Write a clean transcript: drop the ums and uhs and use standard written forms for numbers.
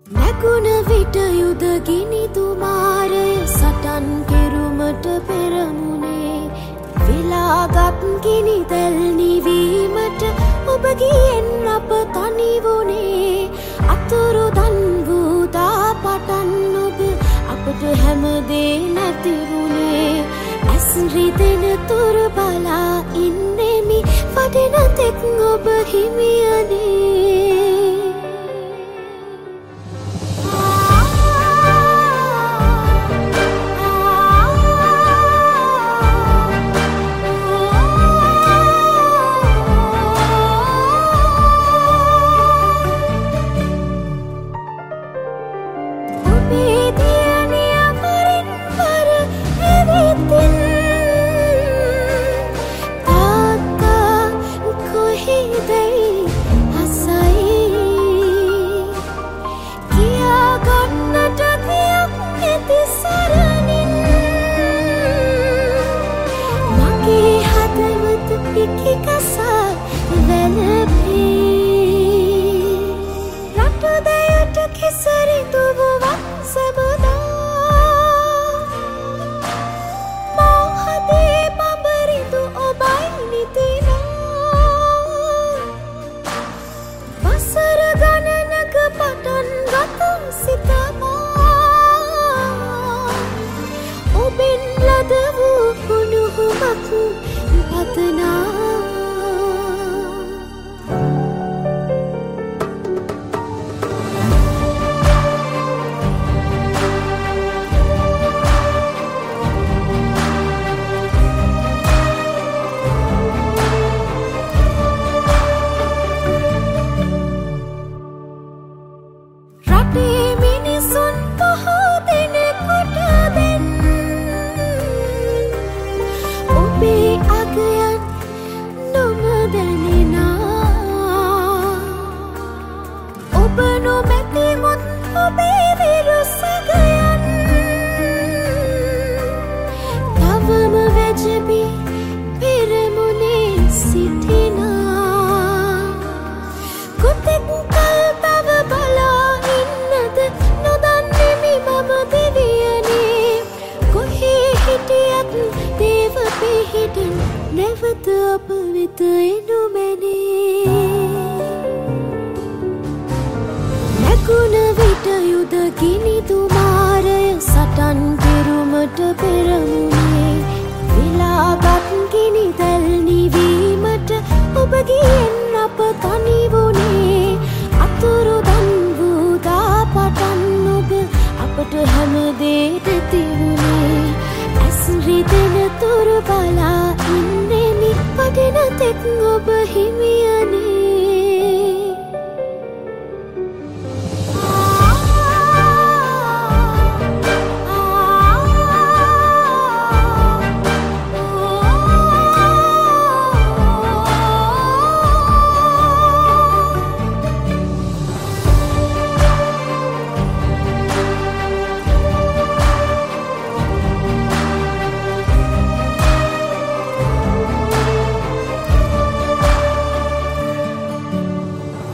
නැගුණ විට යුද ගිනි තුමාරය සටන් කෙරුමට පෙරමුණේ විලාගත් ගිනි දැල් නිවීමට ඔබ ගියෙන් අප තනි වුණේ අතුරුදන් වූ දා පටන් ඔබ අපට හැමදේ නැති වුණේ ඇස් රිදෙන තුර බලා ඉන්නෙමි වඩෙන තෙක් ඔබ හිමියනේ නැගුණ විට යුද ගිනි තුමාරය සටන් කෙරුමට පෙරමුණේ විලාගත් ගිනි දැල් නිවීමට ඔබ ගියෙන් අප තනි වුණේ